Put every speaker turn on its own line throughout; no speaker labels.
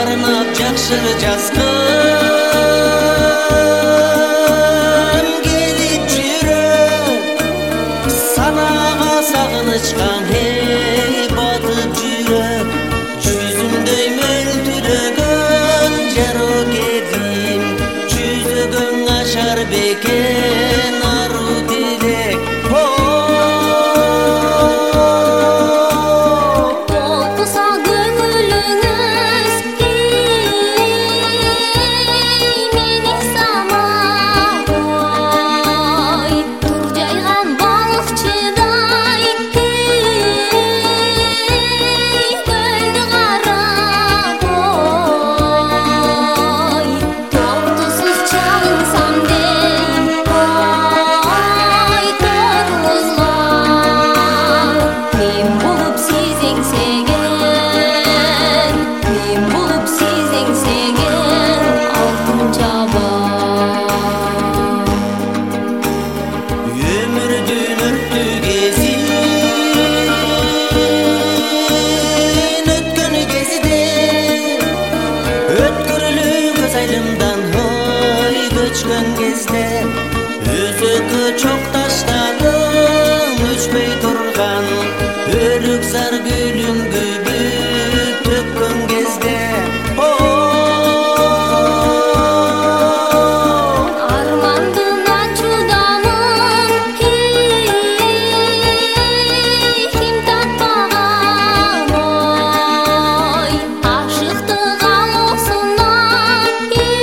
арнап жакшы жазган келип жүрөк санага сагынычка батып жүрөк жүзүмдөй мөлтүрөгөн жаро кетим жүзөгөң ашар бекен ару тилек өзөккө чок таштадым өчпөй турган өрүк зар гүлүн күбүп төккөн кезде
армандына чыдамын ким таппаган ой ашыктык алоосунан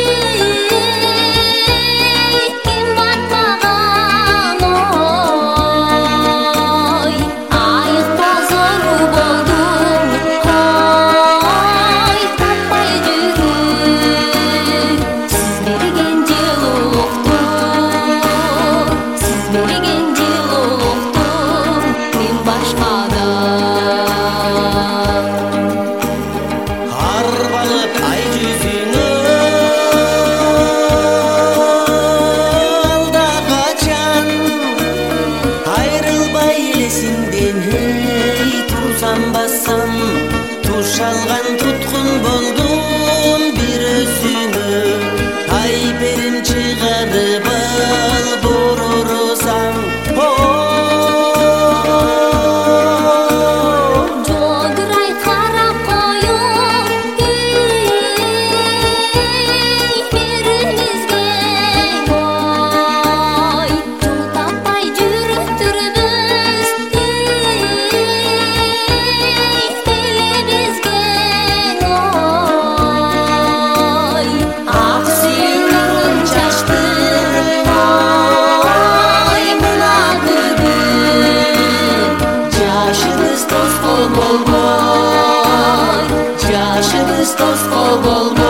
бассам туш алган туткун болдум бир өзүңө ай берим чыгарып ал бороросаң
жодурай карап коюп бирибизге ой жол таппай жүрүктүрбүз Жашыбыз тоско болбой